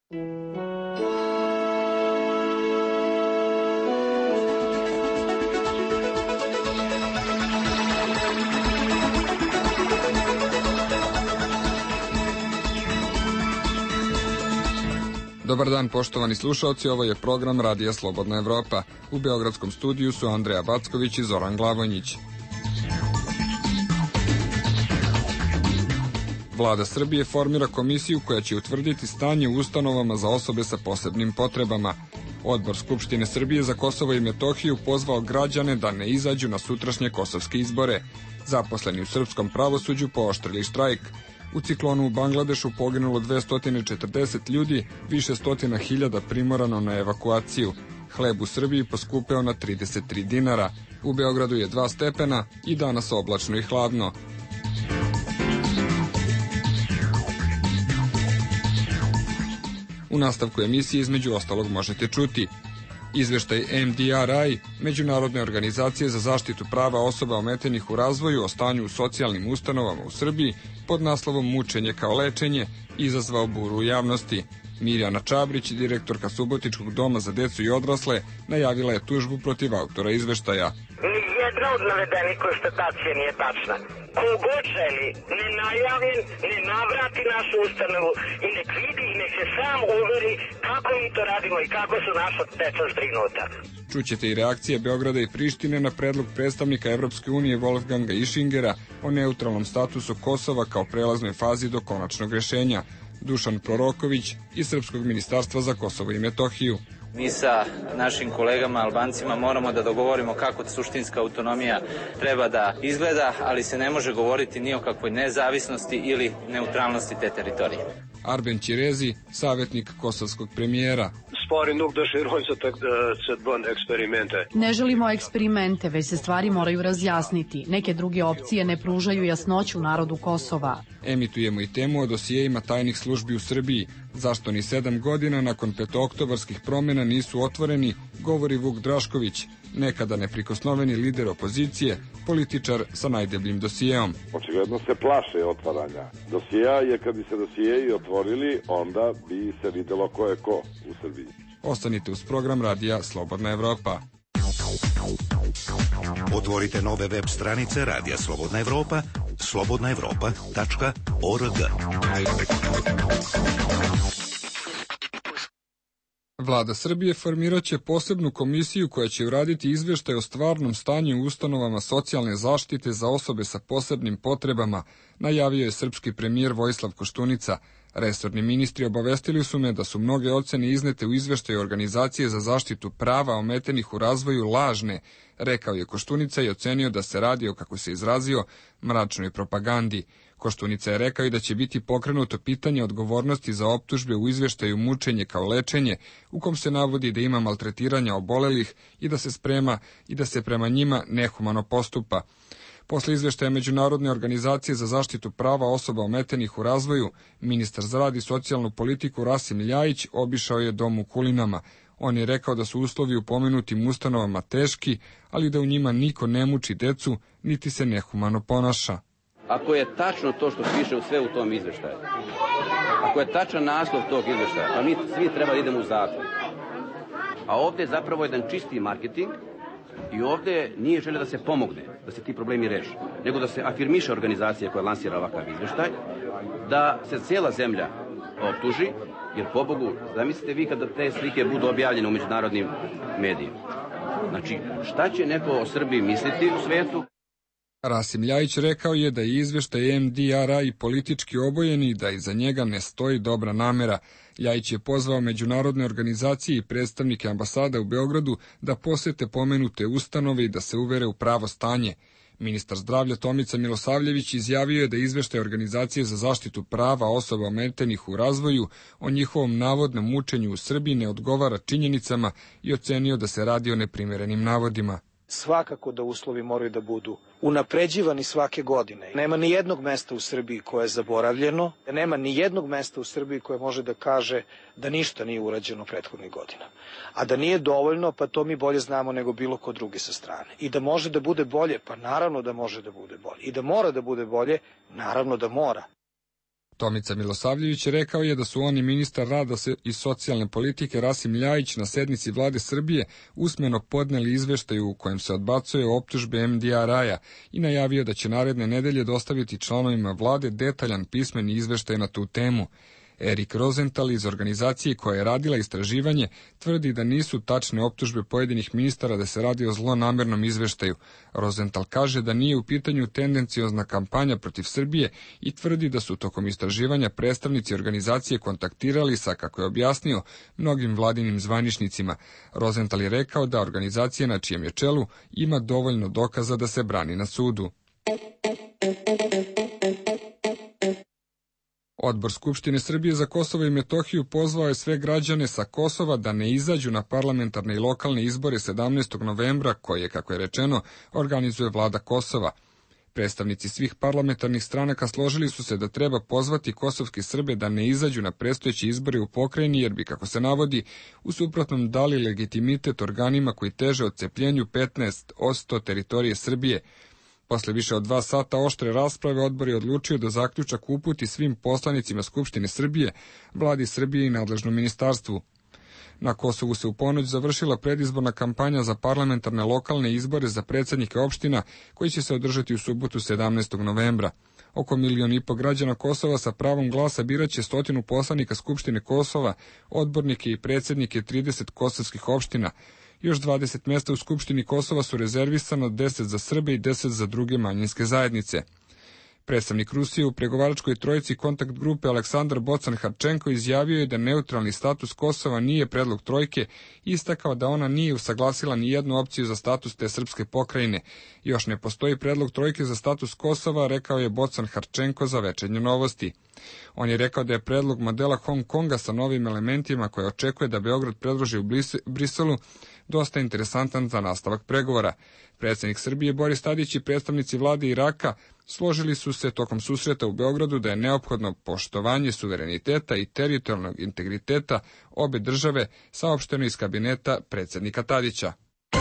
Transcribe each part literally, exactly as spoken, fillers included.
Dobar dan, poštovani slušalci, ovo je program Radija Slobodna Evropa. U beogradskom studiju su Andreja Backović i Zoran Glavonjić. Vlada Srbije formira komisiju koja će utvrditi stanje u ustanovama za osobe sa posebnim potrebama. Odbor Skupštine Srbije za Kosovo i Metohiju pozvao građane da ne izađu na sutrašnje kosovske izbore. Zaposleni u srpskom pravosuđu pooštrili štrajk. U ciklonu u Bangladešu poginulo dvesta četrdeset ljudi, više stotina hiljada primorano na evakuaciju. Hleb u Srbiji poskupeo na trideset tri dinara. U Beogradu je dva stepena i danas oblačno i hladno. U nastavku emisije između ostalog možete čuti izveštaj M D R I, Međunarodne organizacije za zaštitu prava osoba ometenih u razvoju o stanju u socijalnim ustanovama u Srbiji pod naslovom Mučenje kao lečenje, izazvao buru u javnosti. Mirjana Čabrić, direktorka Subotičkog doma za decu i odrasle, najavila je tužbu protiv autora izveštaja. Nijedna od navedenih konstatacija nije tačna. Kogod želi nenajavljen, ne navrati našu ustanovu i nek vidi i nek se sam uveri kako mi to radimo i kako su naša deca zbrinuta. Čućete i reakcije Beograda i Prištine na predlog predstavnika Evropske unije Wolfganga Ischingera o neutralnom statusu Kosova kao prelaznoj fazi do konačnog rešenja. Dušan Proroković iz Srpskog ministarstva za Kosovo i Metohiju. Mi sa našim kolegama Albancima moramo da dogovorimo kako suštinska autonomija treba da izgleda, ali se ne može govoriti ni o kakvoj nezavisnosti ili neutralnosti te teritorije. Arben Ćirezi, savjetnik kosovskog premijera. Ne želimo eksperimente, već se stvari moraju razjasniti. Neke druge opcije ne pružaju jasnoću narodu Kosova. Emitujemo i temu o dosijejima tajnih službi u Srbiji. Zašto ni sedam godina nakon petooktobarskih promjena nisu otvoreni, govori Vuk Drašković, nekada neprikosnoveni lider opozicije, političar sa najdebljim dosijeom. Očigledno se plaše otvaranja dosijeja, jer kad bi se dosijeji otvorili, onda bi se videlo ko je ko u Srbiji. Ostanite uz program Radija Slobodna Evropa. Otvorite nove web stranice Radija Slobodna Evropa, slobodna evropa tačka org. Vlada Srbije formirat će posebnu komisiju koja će uraditi izveštaj o stvarnom stanju u ustanovama socijalne zaštite za osobe sa posebnim potrebama, najavio je srpski premijer Vojislav Koštunica. Resorni ministri obavestili su me da su mnoge ocene iznete u izveštaju Organizacije za zaštitu prava ometenih u razvoju lažne, rekao je Koštunica i ocenio da se radi o, kako se izrazio, mračnoj propagandi. Koštunica je rekao i da će biti pokrenuto pitanje odgovornosti za optužbe u izveštaju Mučenje kao lečenje, u kom se navodi da ima maltretiranja obolelih i da se sprema i da se prema njima nehumano postupa. Posle izveštaja Međunarodne organizacije za zaštitu prava osoba ometenih u razvoju, ministar za rad i socijalnu politiku Rasim Ljajić obišao je dom u Kulinama. On je rekao da su uslovi u pomenutim ustanovama teški, ali da u njima niko ne muči decu, niti se nehumano ponaša. Ako je tačno to što piše u sve u tom izveštaju, ako je tačan naslov tog izveštaja, pa mi svi treba da idemo u zatvor. A ovdje je zapravo jedan čisti marketing i ovdje nije želja da se pomogne, da se ti problemi reše, nego da se afirmiše organizacija koja lansira ovakav izveštaj, da se cijela zemlja optuži, jer pobogu, zamislite vi kada te slike budu objavljene u međunarodnim medijima. Znači, šta će neko o Srbiji misliti u svetu? Rasim Ljajić rekao je da je izveštaj M D R I politički obojen i da iza njega ne stoji dobra namera. Ljajić je pozvao međunarodne organizacije i predstavnike ambasada u Beogradu da posete pomenute ustanove i da se uvere u pravo stanje. Ministar zdravlja Tomica Milosavljević izjavio je da izveštaj Organizacije za zaštitu prava osoba ometenih u razvoju o njihovom navodnom mučenju u Srbiji ne odgovara činjenicama i ocenio da se radi o neprimerenim navodima. Svakako da uslovi moraju da budu unapređivani svake godine. Nema ni jednog mesta u Srbiji koje je zaboravljeno, nema ni jednog mesta u Srbiji koje može da kaže da ništa nije urađeno prethodnih godina. A da nije dovoljno, pa to mi bolje znamo nego bilo ko drugi sa strane. I da može da bude bolje, pa naravno da može da bude bolje. I da mora da bude bolje, naravno da mora. Tomica Milosavljević rekao je da su oni ministar rada i socijalne politike Rasim Ljajić na sednici vlade Srbije usmeno podneli izveštaj u kojem se odbacuje optužbe em de a er-a i najavio da će naredne nedelje dostaviti članovima vlade detaljan pismeni izveštaj na tu temu. Erik Rosenthal iz organizacije koja je radila istraživanje tvrdi da nisu tačne optužbe pojedinih ministara da se radi o zlonamernom izveštaju. Rosenthal kaže da nije u pitanju tendenciozna kampanja protiv Srbije i tvrdi da su tokom istraživanja predstavnici organizacije kontaktirali sa, kako je objasnio, mnogim vladinim zvaničnicima. Rosenthal je rekao da organizacija na čijem je čelu ima dovoljno dokaza da se brani na sudu. Odbor Skupštine Srbije za Kosovo i Metohiju pozvao je sve građane sa Kosova da ne izađu na parlamentarne i lokalne izbore sedamnaestog novembra, koje, kako je rečeno, organizuje vlada Kosova. Predstavnici svih parlamentarnih stranaka složili su se da treba pozvati kosovske Srbe da ne izađu na predstojeće izbore u pokrajini, jer bi, kako se navodi, u suprotnom dali legitimitet organima koji teže odcepljenju petnaest posto teritorije Srbije. Posle više od dva sata oštre rasprave odbor je odlučio da zaključak uputi svim poslanicima Skupštine Srbije, vladi Srbije i nadležnom ministarstvu. Na Kosovu se u ponoć završila predizborna kampanja za parlamentarne lokalne izbore za predsednike opština koji će se održati u subotu sedamnaestog novembra. Oko milion i po građana Kosova sa pravom glasa biraće stotinu poslanika Skupštine Kosova, odbornike i predsednike trideset kosovskih opština. Još dvadeset mesta u Skupštini Kosova su rezervisano, deset za Srbe i deset za druge manjinske zajednice. Predstavnik Rusije u pregovaračkoj trojici kontakt grupe Aleksandar Bocan-Harčenko izjavio je da neutralni status Kosova nije predlog trojke i istakao da ona nije usaglasila ni jednu opciju za status te srpske pokrajine. Još ne postoji predlog trojke za status Kosova, rekao je Bocan-Harčenko za Večernje novosti. On je rekao da je predlog modela Hong Konga sa novim elementima koje očekuje da Beograd predloži u Briselu dosta interesantan za nastavak pregovora. Predsjednik Srbije Boris Tadić i predstavnici vlade Iraka složili su se tokom susreta u Beogradu da je neophodno poštovanje suvereniteta i teritorijalnog integriteta obe države, saopšteno iz kabineta predsjednika Tadića.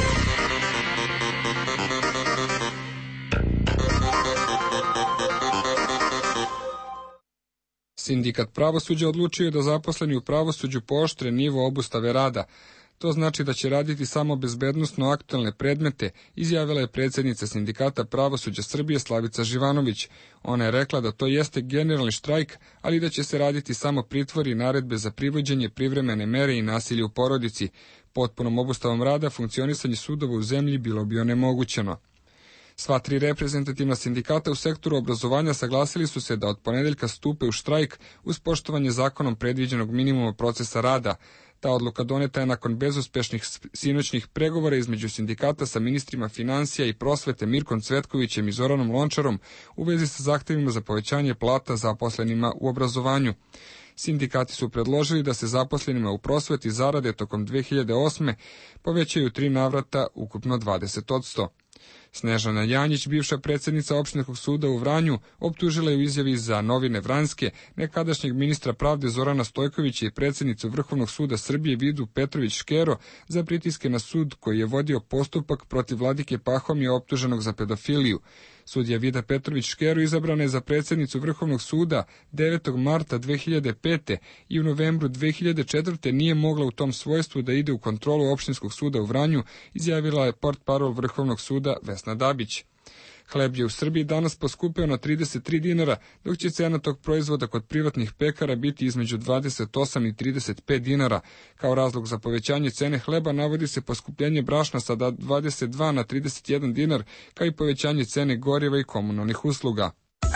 Sindikat pravosuđa odlučio je da zaposleni u pravosuđu pooštre nivo obustave rada. To znači da će raditi samo bezbednosno aktualne predmete, izjavila je predsjednica Sindikata pravosuđa Srbije Slavica Živanović. Ona je rekla da to jeste generalni štrajk, ali da će se raditi samo pritvori i naredbe za privođenje, privremene mere i nasilje u porodici. Potpunom obustavom rada funkcionisanje sudova u zemlji bilo bi onemogućeno. Sva tri reprezentativna sindikata u sektoru obrazovanja saglasili su se da od ponedeljka stupe u štrajk uz poštovanje zakonom predviđenog minimuma procesa rada. Ta odluka doneta je nakon bezuspešnih sinoćnih pregovora između sindikata sa ministrima financija i prosvete Mirkom Cvetkovićem i Zoranom Lončarom u vezi sa zahtevima za povećanje plata zaposlenima u obrazovanju. Sindikati su predložili da se zaposlenima u prosveti zarade tokom dve hiljade osme povećaju tri navrata, ukupno dvadeset posto. Snežana Janjić, bivša predsjednica opštinskog suda u Vranju, optužila je u izjavi za novine Vranjske nekadašnjeg ministra pravde Zorana Stojkovića i predsjednicu Vrhovnog suda Srbije Vidu Petrović-Škero za pritiske na sud koji je vodio postupak protiv vladike Pahomija optuženog za pedofiliju. Sudija Vida Petrović-Škero izabrana je za predsjednicu Vrhovnog suda devetog marta dve hiljade pete i u novembru dve hiljade četvrte nije mogla u tom svojstvu da ide u kontrolu opštinskog suda u Vranju, izjavila je portparol Vrhovnog suda Vesna Dabić. Hleb je u Srbiji danas poskupeo na trideset tri dinara, dok će cena tog proizvoda kod privatnih pekara biti između dvadeset osam i trideset pet dinara. Kao razlog za povećanje cene hleba navodi se poskupljenje brašna sa dvadeset dva na trideset jedan dinar, kao i povećanje cene goriva i komunalnih usluga.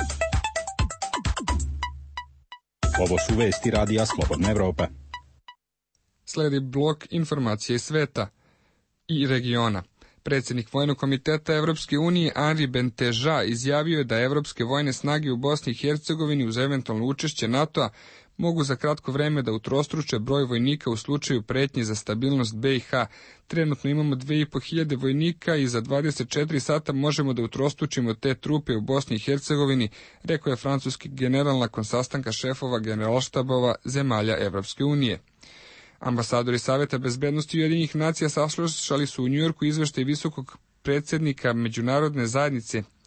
Ovo su vesti radija Slobodna Evropa. Sledi blok informacije iz sveta i regiona. Predsjednik Vojnog komiteta Evropske unije Henri Benteža izjavio je da evropske vojne snage u Bosni i Hercegovini uz eventualno učešće NATO-a mogu za kratko vreme da utrostruče broj vojnika u slučaju pretnje za stabilnost be i ha. Trenutno imamo dve i po hiljade vojnika i za dvadeset četiri sata možemo da utrostručimo te trupe u Bosni i Hercegovini, rekao je francuski general nakon sastanka šefova generalštabova zemalja Evropske unije. Ambasadori Saveta bezbednosti Ujedinjenih nacija saslušali su u Njujorku izveštaj visokog predsjednika međunarodne zajednice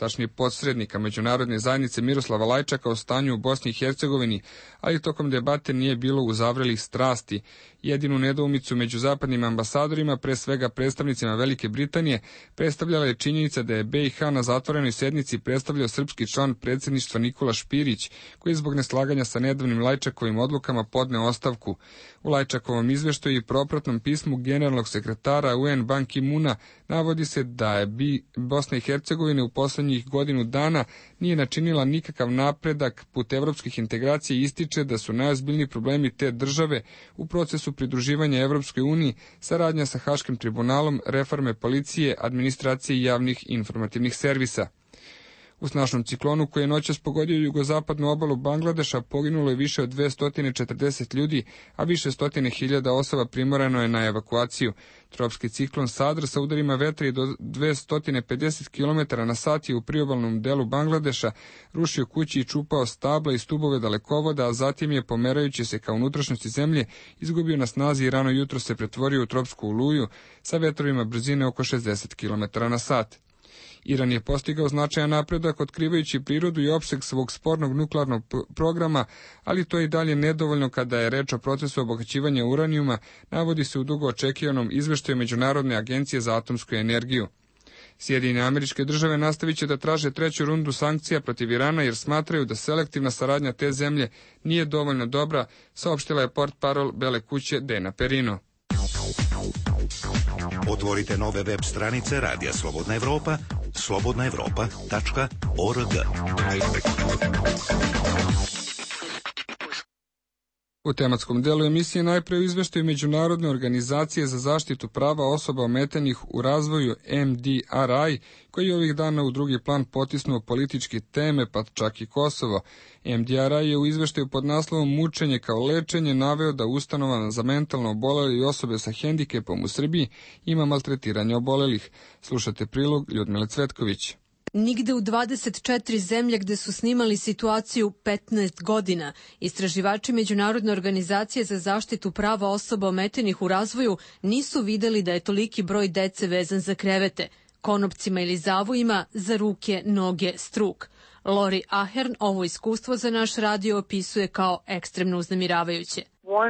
tačnije posrednika međunarodne zajednice Miroslava Lajčaka o stanju u Bosni i Hercegovini, ali tokom debate nije bilo uzavrelih strasti. Jedinu nedoumicu među zapadnim ambasadorima, pre svega predstavnicima Velike Britanije, predstavljala je činjenica da je B i H na zatvorenoj sednici predstavljao srpski član predsjedništva Nikola Špirić, koji je zbog neslaganja sa nedavnim Lajčakovim odlukama podneo ostavku. U Lajčakovom izveštaju i propratnom pismu generalnog sekretara U N Ban Ki-muna navodi se da je Bosna i Hercegovina u poslednjih godinu dana nije načinila nikakav napredak put evropskih integracija i ističe da su najozbiljniji problemi te države u procesu pridruživanja Evropskoj uniji, saradnja sa Haškim tribunalom, reforme policije, administracije i javnih informativnih servisa. U snažnom ciklonu koji je noćas pogodio jugozapadnu obalu Bangladeša poginulo je više od dvesta četrdeset ljudi, a više stotine hiljada osoba primorano je na evakuaciju. Tropski ciklon Sadr sa udarima vetra i do dvesta pedeset kilometara na sat je u priobalnom delu Bangladeša rušio kući i čupao stabla i stubove dalekovoda, a zatim je, pomerajući se ka unutrašnjosti zemlje, izgubio na snazi i rano jutro se pretvorio u tropsku oluju sa vetrovima brzine oko šezdeset kilometara na sat. Iran je postigao značajan napredak otkrivajući prirodu i opseg svog spornog nuklearnog programa, ali to je i dalje nedovoljno kada je reč o procesu obogaćivanja uranijuma, navodi se u dugo očekivanom izveštaju Međunarodne agencije za atomsku energiju. Sjedinjene Američke Države nastavit će da traže treću rundu sankcija protiv Irana jer smatraju da selektivna saradnja te zemlje nije dovoljno dobra, saopštila je portparol Bele kuće Dana Perino. Otvorite nove web stranice Radija Slobodna Evropa, slobodna evropa tačka org. U tematskom delu emisije najpre u izveštaju Međunarodne organizacije za zaštitu prava osoba ometenih u razvoju M D R I, koji je ovih dana u drugi plan potisnuo političke teme, pa čak i Kosovo. M D R I je u izveštaju pod naslovom Mučenje kao lečenje naveo da ustanova za mentalno obolele i osobe sa hendikepom u Srbiji ima maltretiranje obolelih. Slušate prilog Ljudmile Cvetković. Nigde u dvadeset četiri zemlje gde su snimali situaciju petnaest godina, istraživači Međunarodne organizacije za zaštitu prava osoba ometenih u razvoju nisu videli da je toliki broj dece vezan za krevete, konopcima ili zavojima, za ruke, noge, struk. Lori Ahern ovo iskustvo za naš radio opisuje kao ekstremno uznemiravajuće.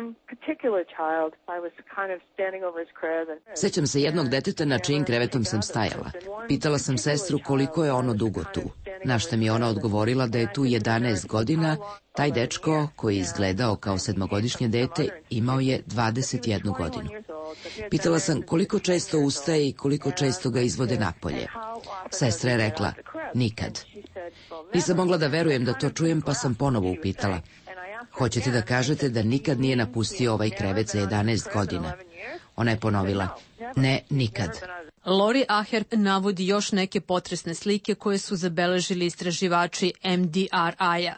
Sećam se jednog deteta na čijim krevetom sam stajala. Pitala sam sestru koliko je ono dugo tu. Na šta mi je ona odgovorila da je tu jedanaest godina. Taj dečko, koji je izgledao kao sedmogodišnje dete, imao je dvadeset jednu godinu. Pitala sam koliko često ustaje i koliko često ga izvode napolje. Sestra je rekla, nikad. Nisam mogla da verujem da to čujem, pa sam ponovo upitala. Hoćete da kažete da nikad nije napustio ovaj krevet za jedanaest godina? Ona je ponovila, ne, nikad. Lori Aher navodi još neke potresne slike koje su zabeležili istraživači M D R I-a.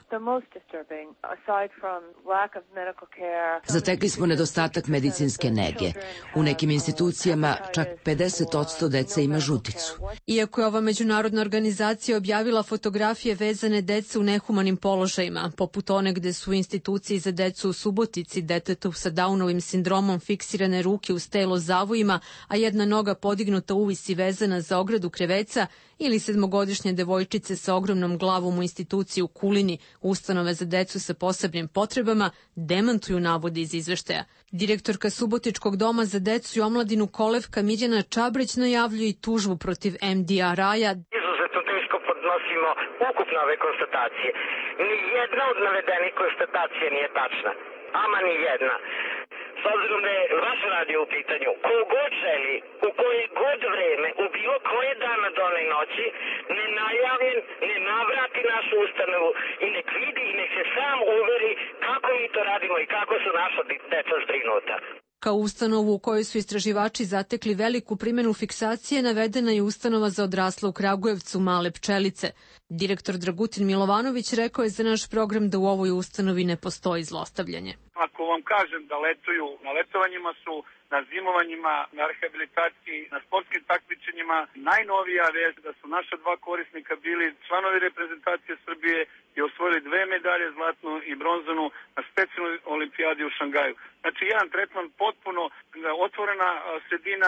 Zatekli smo nedostatak medicinske nege. U nekim institucijama čak pedeset posto dece ima žuticu. Iako je ova međunarodna organizacija objavila fotografije vezane dece u nehumanim položajima, poput one gde su u instituciji za decu u Subotici detetu sa Downovim sindromom fiksirane ruke uz telo zavojima, a jedna noga podignuta uvisi vezana za ogradu kreveca, ili sedmogodišnje devojčice sa ogromnom glavom u instituciji u Kulini, ustanove za decu sa posebnim potrebama, demantuju navode iz izveštaja. Direktorka Subotičkog doma za decu i omladinu Kolevka Mirjana Čabrić najavljuje i tužbu protiv M D R I-a. Izuzetno teško podnosimo ukupno ove konstatacije. Ni jedna od navedenih konstatacija nije tačna. Ama ni jedna. S obzirom da je vaš radio u pitanju, ko god želi, u koje god vreme, u bilo koje dana dole i noći, nenajavljen, ne navrati našu ustanovu i nek vidi i nek se sam uveri kako mi to radimo i kako su naša deca zbrinuta. Kao ustanovu u kojoj su istraživači zatekli veliku primjenu fiksacije navedena je ustanova za odrasle u Kragujevcu Male pčelice. Direktor Dragutin Milovanović rekao je za naš program da u ovoj ustanovi ne postoji zlostavljanje. Ako vam kažem da letuju, na letovanjima su, na zimovanjima, na rehabilitaciji, na sportskim takmičenjima, najnovija vest da su naša dva korisnika bili članovi reprezentacije Srbije i osvojili dve medalje, zlatnu i bronzanu, na specijalnoj olimpijadi u Šangaju. Znači jedan tretman potpuno otvorena sredina,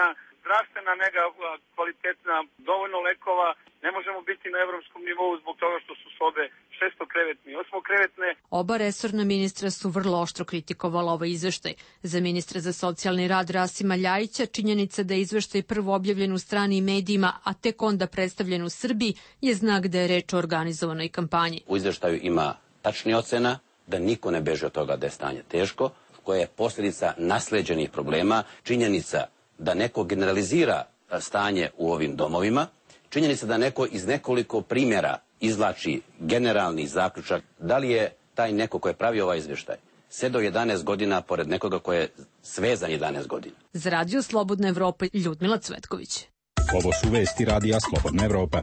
zdravstvena nega kvalitetna, dovoljno lekova. Ne možemo biti na evropskom nivou zbog toga što su sobe šestokrevetne i osmokrevetne. Oba resorna ministra su vrlo oštro kritikovali ovaj izveštaj. Za ministra za socijalni rad Rasima Ljajića činjenica da je izveštaj prvo objavljen u stranim medijima, a tek onda predstavljen u Srbiji, je znak da je reč o organizovanoj kampanji. U izveštaju ima tačni ocena da niko ne beže od toga da je stanje teško, koja je posljedica nasleđenih problema, činjenica da neko generalizira stanje u ovim domovima, činjenica da neko iz nekoliko primjera izvlači generalni zaključak. Da li je taj neko ko je pravio ovaj izvještaj sedao jedanaest godina pored nekoga ko je svezan jedanaest godina? Za Radio Slobodna Evropa, Ljudmila Cvetković. Ovo su vesti Radija Slobodna Evropa.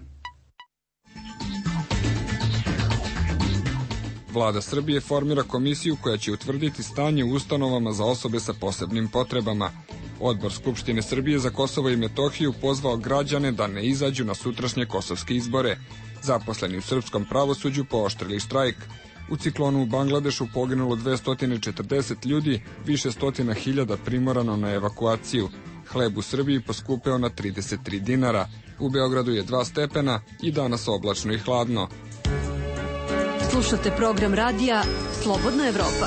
Vlada Srbije formira komisiju koja će utvrditi stanje u ustanovama za osobe sa posebnim potrebama. Odbor Skupštine Srbije za Kosovo i Metohiju pozvao građane da ne izađu na sutrašnje kosovske izbore. Zaposleni u srpskom pravosuđu pooštrili štrajk. U ciklonu u Bangladešu poginulo dvesta četrdeset ljudi, više stotina hiljada primorano na evakuaciju. Hleb u Srbiji poskupeo na trideset tri dinara. U Beogradu je dva stepena i danas oblačno i hladno. Slušate program radija Slobodna Evropa.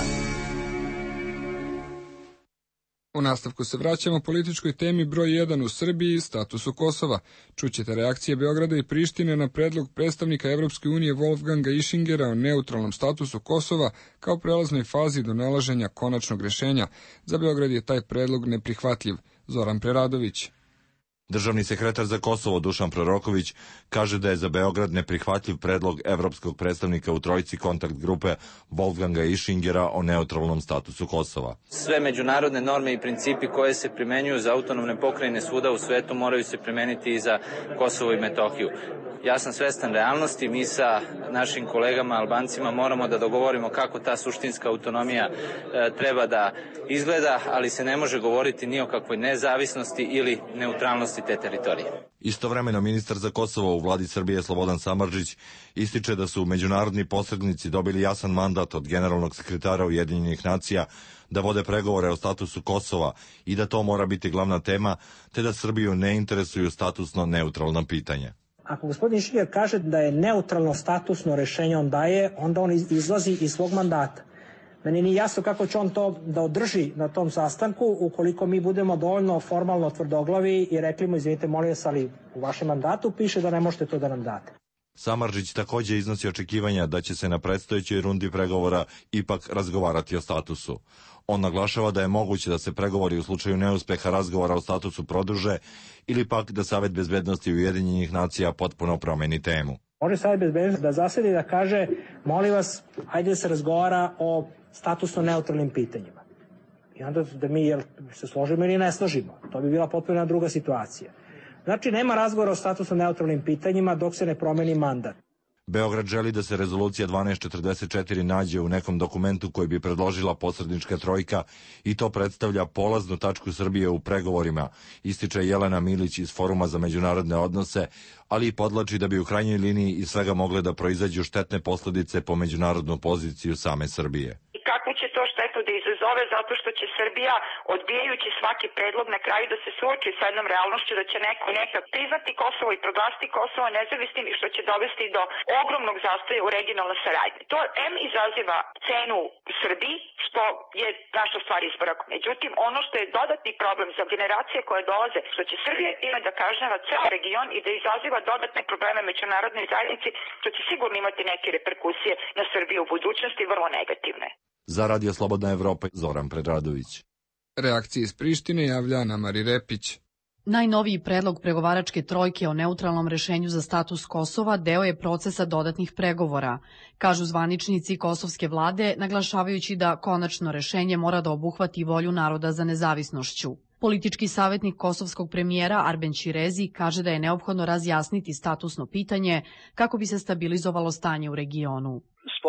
U nastavku se vraćamo političkoj temi broj jedan u Srbiji, statusu Kosova. Čućete reakcije Beograda i Prištine na predlog predstavnika Evropske unije Wolfganga Ischingera o neutralnom statusu Kosova kao prelaznoj fazi do nalaženja konačnog rešenja. Za Beograd je taj predlog neprihvatljiv. Zoran Preradović. Državni sekretar za Kosovo Dušan Proroković kaže da je za Beograd neprihvatljiv predlog evropskog predstavnika u trojici kontakt grupe Wolfganga Ischingera o neutralnom statusu Kosova. Sve međunarodne norme i principi koje se primenjuju za autonomne pokrajine svuda u svetu moraju se primeniti i za Kosovo i Metohiju. Ja sam svestan realnosti, mi sa našim kolegama Albancima moramo da dogovorimo kako ta suštinska autonomija e, treba da izgleda, ali se ne može govoriti ni o kakvoj nezavisnosti ili neutralnosti te teritorije. Istovremeno ministar za Kosovo u vladi Srbije Slobodan Samardžić ističe da su međunarodni posrednici dobili jasan mandat od generalnog sekretara Ujedinjenih nacija da vode pregovore o statusu Kosova i da to mora biti glavna tema, te da Srbiju ne interesuju statusno neutralna pitanja. Ako gospodin Išinger kaže da je neutralno statusno rešenje on daje, onda on izlazi iz svog mandata. Meni nije jasno kako će on to da održi na tom sastanku ukoliko mi budemo dovoljno formalno tvrdoglavi i rekli mu, izvinite, molim vas, ali u vašem mandatu piše da ne možete to da nam date. Samardžić takođe iznosi očekivanja da će se na predstojećoj rundi pregovora ipak razgovarati o statusu. On naglašava da je moguće da se pregovori u slučaju neuspeha razgovora o statusu produže ili pak da Savet bezbednosti Ujedinjenih nacija potpuno promeni temu. Može Savet bezbednosti da zasedi da kaže, molim vas, ajde da se razgovara o statusno neutralnim pitanjima. I onda da mi jel, se složimo ili ne složimo. To bi bila potpuno druga situacija. Znači, nema razgovora o statusno neutralnim pitanjima dok se ne promeni mandat. Beograd želi da se rezolucija dvanaest četrdeset četiri nađe u nekom dokumentu koji bi predložila posrednička trojka i to predstavlja polaznu tačku Srbije u pregovorima, ističe Jelena Milić iz Foruma za međunarodne odnose, ali i podlači da bi u krajnjoj liniji iz svega mogle da proizađu štetne posledice po međunarodnu poziciju same Srbije. Kakvu će to štetu da izazove, zato što će Srbija, odbijajući svaki predlog, na kraju da se suoči sa jednom realnošću da će neko neka priznati Kosovo i proglasiti Kosovo nezavisnim i što će dovesti do ogromnog zastoja u regionalnoj saradnji. To em izaziva cenu u Srbiji, što je naša stvar izborak. Međutim, ono što je dodatni problem za generacije koje dolaze, što će Srbija ima da kažnjava ceo region i da izaziva dodatne probleme međunarodnoj zajednici, što će sigurno imati neke reperkusije na Srbiju u budućnosti, vrlo negativne. Za Radio Slobodna Evropa, Zoran Predradović. Reakcije iz Prištine javlja Ana Mari Repić. Najnoviji predlog pregovaračke trojke o neutralnom rešenju za status Kosova deo je procesa dodatnih pregovora, kažu zvaničnici kosovske vlade, naglašavajući da konačno rešenje mora da obuhvati volju naroda za nezavisnošću. Politički savjetnik kosovskog premijera Arben Ćirezi kaže da je neophodno razjasniti statusno pitanje kako bi se stabilizovalo stanje u regionu.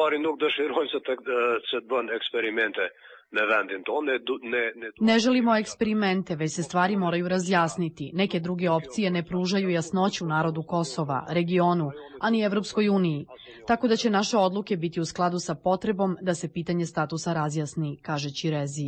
Ne želimo eksperimente, već se stvari moraju razjasniti. Neke druge opcije ne pružaju jasnoću narodu Kosova, regionu, a ni Evropskoj uniji. Tako da će naše odluke biti u skladu sa potrebom da se pitanje statusa razjasni, kaže Ćirezi.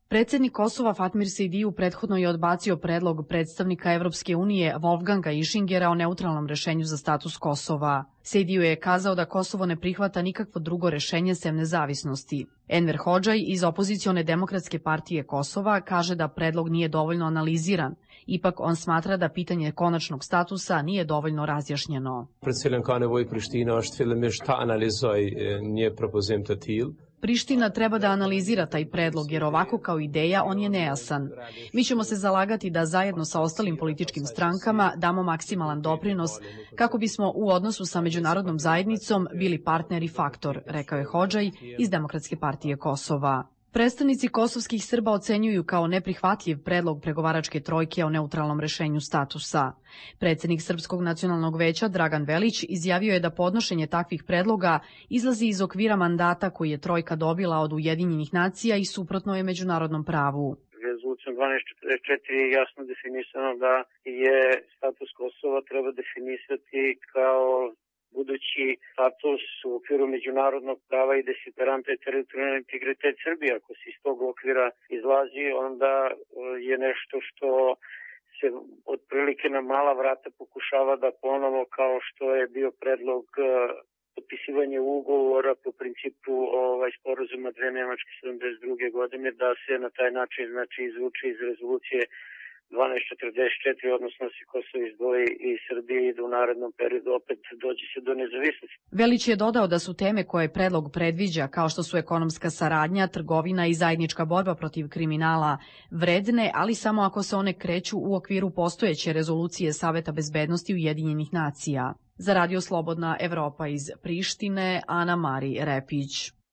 Predsjednik Kosova Fatmir Sejdiju prethodno je odbacio predlog predstavnika Evropske unije Wolfganga Ischingera o neutralnom rešenju za status Kosova. Sejdiju je kazao da Kosovo ne prihvata nikakvo drugo rešenje sem nezavisnosti. Enver Hodžaj iz opozicione demokratske partije Kosova kaže da predlog nije dovoljno analiziran. Ipak on smatra da pitanje konačnog statusa nije dovoljno razjašnjeno. Predstavljam ka nevoj Priština është fillimisht ta analizoj një propozim të tillë. Priština treba da analizira taj predlog, jer ovako kao ideja on je nejasan. Mi ćemo se zalagati da zajedno sa ostalim političkim strankama damo maksimalan doprinos kako bismo u odnosu sa međunarodnom zajednicom bili partner i faktor, rekao je Hodžaj iz Demokratske partije Kosova. Predstavnici kosovskih Srba ocenjuju kao neprihvatljiv predlog pregovaračke trojke o neutralnom rešenju statusa. Predsjednik Srpskog nacionalnog veća Dragan Velić izjavio je da podnošenje takvih predloga izlazi iz okvira mandata koji je trojka dobila od Ujedinjenih nacija i suprotno je međunarodnom pravu. Rezolucijom dvanaest četrdeset četiri je jasno definisano da je status Kosova treba definisati kao budući status u okviru međunarodnog prava i desideranta je teritorijalni integritet Srbije. Ako se iz tog okvira izlazi, onda je nešto što se otprilike na mala vrata pokušava da ponovo, kao što je bio predlog potpisivanje ugovora po principu ovaj, sporazuma dve Nemačke sedamdeset druge godine, da se na taj način znači, izvuče iz rezolucije dvanaest četrdeset četiri, odnosno se Kosovo izdvoji i Srbije i da u narednom periodu opet dođe se do nezavisnosti. Velić je dodao da su teme koje predlog predviđa, kao što su ekonomska saradnja, trgovina i zajednička borba protiv kriminala, vredne, ali samo ako se one kreću u okviru postojeće rezolucije Saveta bezbednosti Ujedinjenih nacija. Za Radio Slobodna Evropa iz Prištine, Ana Mari Repić.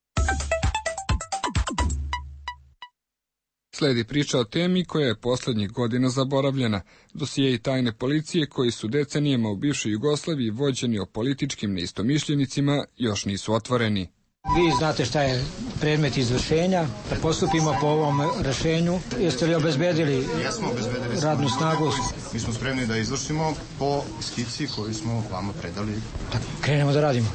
Sledi priča o temi koja je poslednjih godina zaboravljena. Dosije i tajne policije koji su decenijama u bivšoj Jugoslaviji vođeni o političkim neistomišljenicima još nisu otvoreni. Vi znate šta je predmet izvršenja, da postupimo po ovom rešenju. Jeste li obezbedili, Jesmo obezbedili radnu snagu? Mi smo spremni da izvršimo po skici koju smo vama predali. Da krenemo da radimo.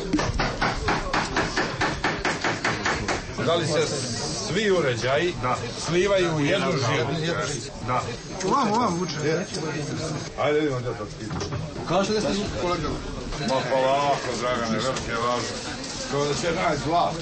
Da li se svi uređaji da. slivaju u jednu živu? Da. Ovam, ovam uče. Ajde vidimo da to skici. Kažete da ste kolega? Ma polako, Dragane, velike važno. Kao da će naći zla.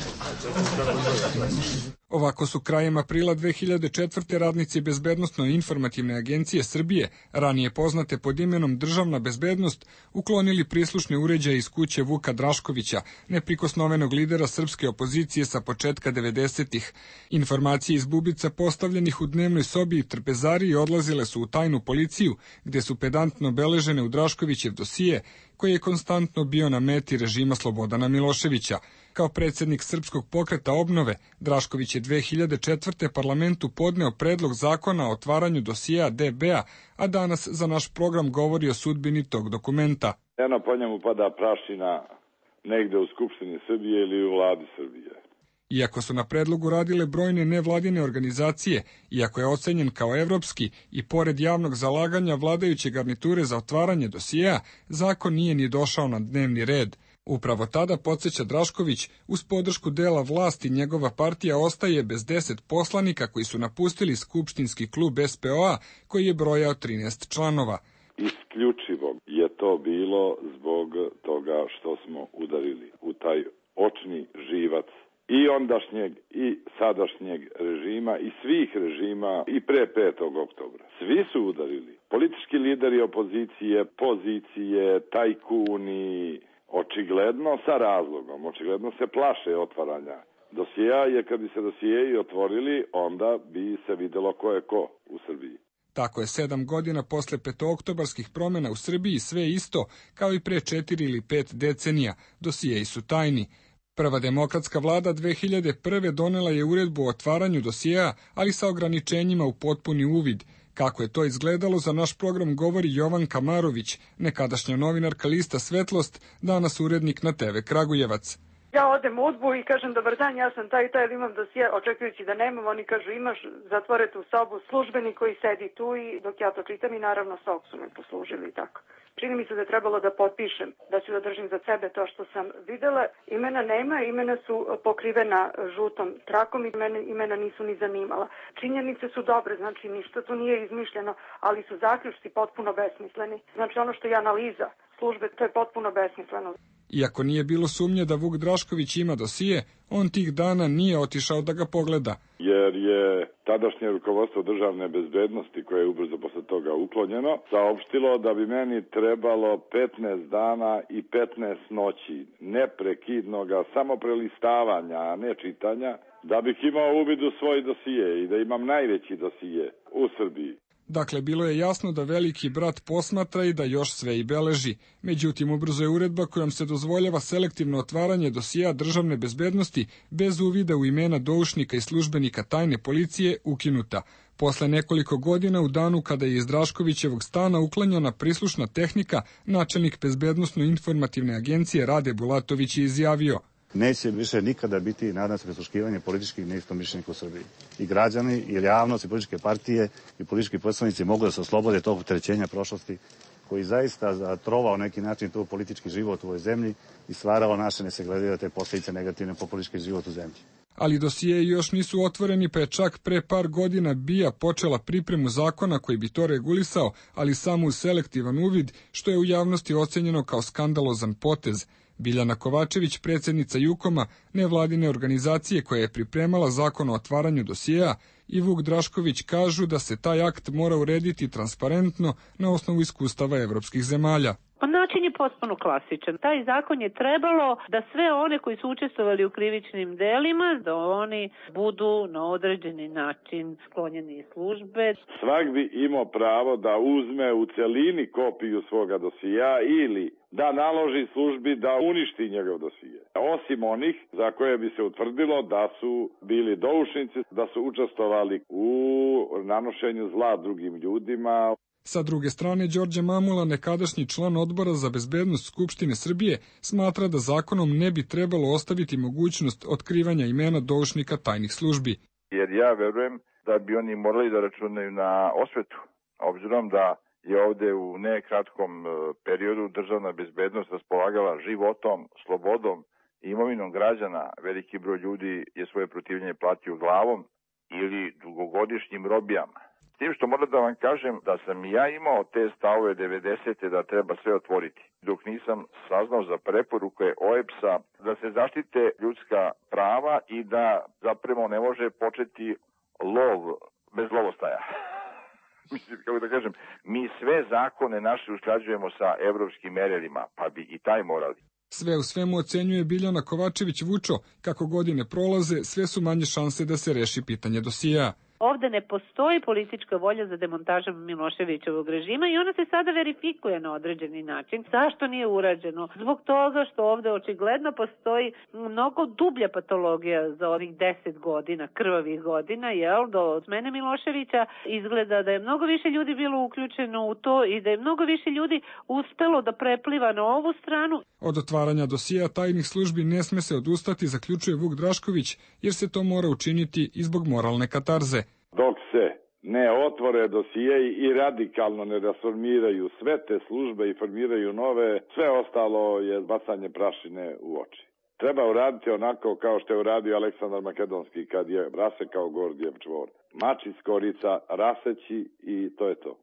Ovako su krajem aprila dve hiljade četvrte radnici Bezbednosno-informativne agencije Srbije, ranije poznate pod imenom Državna bezbednost, uklonili prislušne uređaje iz kuće Vuka Draškovića, neprikosnovenog lidera srpske opozicije sa početka devedesetih. Informacije iz bubica postavljenih u dnevnoj sobi i trpezariji odlazile su u tajnu policiju, gde su pedantno beležene u Draškovićev dosije, koji je konstantno bio na meti režima Slobodana Miloševića. Kao predsjednik Srpskog pokreta obnove, Drašković je dve hiljade četvrte parlamentu podneo predlog zakona o otvaranju dosija D B-a, a danas za naš program govori o sudbini tog dokumenta. Eno po njemu pada prašina negde u Skupštini Srbije ili u vladi Srbije. Iako su na predlogu radile brojne nevladine organizacije, iako je ocenjen kao evropski i pored javnog zalaganja vladajuće garniture za otvaranje dosija, zakon nije ni došao na dnevni red. Upravo tada, podsjeća Drašković, uz podršku dela vlasti njegova partija ostaje bez deset poslanika koji su napustili skupštinski klub S P O-a koji je brojao trinaest članova. Isključivo je to bilo zbog toga što smo udarili u taj očni živac i ondašnjeg i sadašnjeg režima i svih režima i pre petog oktobra. Svi su udarili. Politički lideri opozicije, pozicije, tajkuni, očigledno sa razlogom, očigledno se plaše otvaranja dosija, jer kad bi se dosijeji otvorili, onda bi se videlo ko je ko u Srbiji. Tako je sedam godina posle petooktobarskih promjena u Srbiji sve isto, kao i pre četiri ili pet decenija, dosijeji su tajni. Prva demokratska vlada dve hiljade prve donela je uredbu o otvaranju dosija, ali sa ograničenjima u potpuni uvid. Kako je to izgledalo, za naš program govori Jovan Kamarović, nekadašnja novinarka lista Svetlost, danas urednik na T V Kragujevac. Ja odem u udbu i kažem dobar dan, ja sam taj i taj, imam dosije, očekujući da nemam, oni kažu imaš, zatvore tu sobu, službeni koji sedi tu i dok ja to čitam i naravno sok su me poslužili i tako. Čini mi se da je trebalo da potpišem, da ću da držim za sebe to što sam videla. Imena nema, imena su pokrivena žutom trakom i mene imena nisu ni zanimala. Činjenice su dobre, znači ništa tu nije izmišljeno, ali su zaključci potpuno besmisleni. Znači ono što je analiza službe, to je potpuno besmisleno. Iako nije bilo sumnje da Vuk Drašković ima dosije, on tih dana nije otišao da ga pogleda. Jer je tadašnje rukovodstvo državne bezbednosti, koje je ubrzo posle toga uklonjeno, saopštilo da bi meni trebalo petnaest dana i petnaest noći neprekidnoga samo prelistavanja, a ne čitanja, da bih imao uvid u svoj dosije i da imam najveći dosije u Srbiji. Dakle, bilo je jasno da veliki brat posmatra i da još sve i beleži. Međutim, ubrzo je uredba kojom se dozvoljava selektivno otvaranje dosija državne bezbednosti bez uvida u imena doušnika i službenika tajne policije ukinuta. Posle nekoliko godina, u danu kada je iz Draškovićevog stana uklanjana prislušna tehnika, načelnik Bezbednosno-informativne agencije Rade Bulatović je izjavio: Neće više nikada biti, nadam se, prisluškivanje političkih neistomišljenika u Srbiji. I građani, i javnost, i političke partije, i politički predstavnici mogu da se oslobode tog opterećenja prošlosti koji zaista zatrovao neki način tu politički život u ovoj zemlji i stvarao naše nesagledive te posljedice negativne po politički život u zemlji. Ali dosijeji još nisu otvoreni, pa je čak pre par godina B I A počela pripremu zakona koji bi to regulisao, ali samo uz selektivan uvid, što je u javnosti ocenjeno kao skandalozan potez. Biljana Kovačević, predsjednica Jukoma, nevladine organizacije koja je pripremala zakon o otvaranju dosijeja, i Vuk Drašković kažu da se taj akt mora urediti transparentno na osnovu iskustava evropskih zemalja. Pa način je potpuno klasičan. Taj zakon je trebalo da sve one koji su učestvovali u krivičnim delima, da oni budu na određeni način sklonjeni iz službe. Svak bi imao pravo da uzme u celini kopiju svoga dosija ili da naloži službi da uništi njegov dosije. Osim onih za koje bi se utvrdilo da su bili doušnici, da su učestvovali u nanošenju zla drugim ljudima. Sa druge strane, Đorđe Mamula, nekadašnji član odbora za bezbednost Skupštine Srbije, smatra da zakonom ne bi trebalo ostaviti mogućnost otkrivanja imena doušnika tajnih službi. Jer ja verujem da bi oni morali da računaju na osvetu, obzirom da je ovde u nekratkom periodu državna bezbednost raspolagala životom, slobodom i imovinom građana. Veliki broj ljudi je svoje protivljenje platio glavom ili dugogodišnjim robijama. S tim što moram da vam kažem da sam ja imao te stavove devedesete da treba sve otvoriti, dok nisam saznao za preporuke O E B S-a da se zaštite ljudska prava i da zapravo ne može početi lov bez lovostaja. Mislim, kako da kažem, mi sve zakone naše usklađujemo sa evropskim merilima, pa bi i taj morali. Sve u svemu ocenjuje Biljana Kovačević Vučo, kako godine prolaze, sve su manje šanse da se reši pitanje dosija. Ovde ne postoji politička volja za demontažom Miloševićevog režima i ona se sada verifikuje na određeni način. Zašto nije urađeno? Zbog toga što ovde očigledno postoji mnogo dublja patologija za ovih deset godina, krvavih godina, jel? Do smene Miloševića izgleda da je mnogo više ljudi bilo uključeno u to i da je mnogo više ljudi uspelo da prepliva na ovu stranu. Od otvaranja dosija tajnih službi ne sme se odustati, zaključuje Vuk Drašković, jer se to mora učiniti i zbog moralne katarze. Dok se ne otvore dosije i radikalno ne rasformiraju sve te službe i formiraju nove, sve ostalo je bacanje prašine u oči. Treba uraditi onako kao što je uradio Aleksandar Makedonski kad je rasekao Gordijev čvor. Mač iz korica raseći i to je to.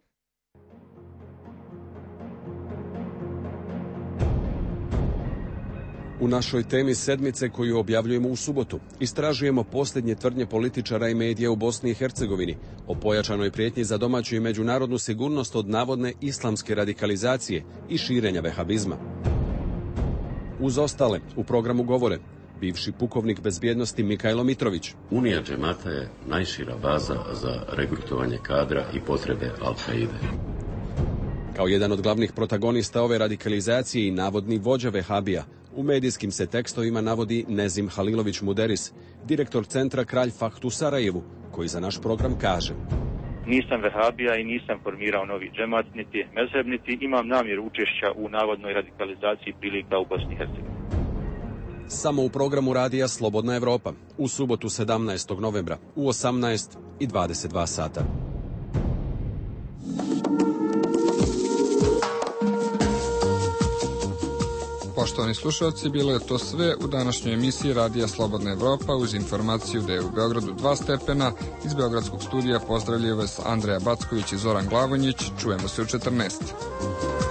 U našoj temi sedmice koju objavljujemo u subotu istražujemo posljednje tvrdnje političara i medija u Bosni i Hercegovini o pojačanoj prijetnji za domaću i međunarodnu sigurnost od navodne islamske radikalizacije i širenja vehabizma. Uz ostale u programu govore bivši pukovnik bezbjednosti Mikajlo Mitrović. Unija džemata je najšira baza za regrutovanje kadra i potrebe Al-Kaide. Kao jedan od glavnih protagonista ove radikalizacije i navodni vođa vehabija, u medijskim se tekstovima navodi Nezim Halilović Muderis, direktor centra Kralj Fahd u Sarajevu, koji za naš program kaže: Nisam vehabija i nisam formirao novi džemat, niti mezheb, niti imam namjeru učešća u navodnoj radikalizaciji prilika u Bosni i Hercegovini. Samo u programu radija Slobodna Evropa, u subotu sedamnaestog novembra u osamnaest i dvadeset dva sata. Poštovani slušalci, bilo je to sve u današnjoj emisiji Radija Slobodna Evropa uz informaciju da je u Beogradu dva stepena. Iz Beogradskog studija pozdravljaju vas Andreja Backović i Zoran Glavonjić. Čujemo se u četrnaest.